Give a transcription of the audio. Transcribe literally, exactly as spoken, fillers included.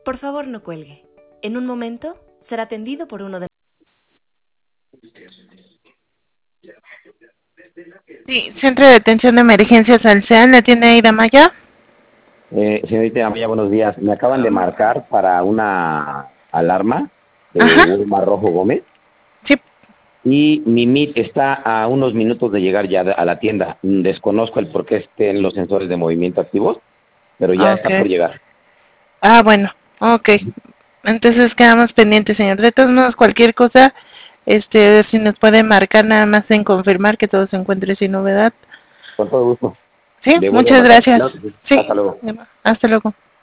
Por favor, no cuelgue. En un momento será atendido por uno de... Sí, Centro de Atención de Emergencias Alcean, ¿la tiene Aida Maya? Eh, señorita Amaya, buenos días. Me acaban de marcar para una alarma de Ajá, Wilma Rojo Gómez sí. y mi M I T está a unos minutos de llegar ya a la tienda. Mm, Desconozco el por qué estén los sensores de movimiento activos, pero ya está por Ok. llegar. Ah, bueno, ok. Entonces quedamos pendientes, señor. De todos modos, cualquier cosa, este, si nos puede marcar nada más en confirmar que todo se encuentre sin novedad. Con todo gusto. Sí, Le vuelvo a muchas marcar. gracias. Claro que sí. Sí, Hasta luego. hasta luego.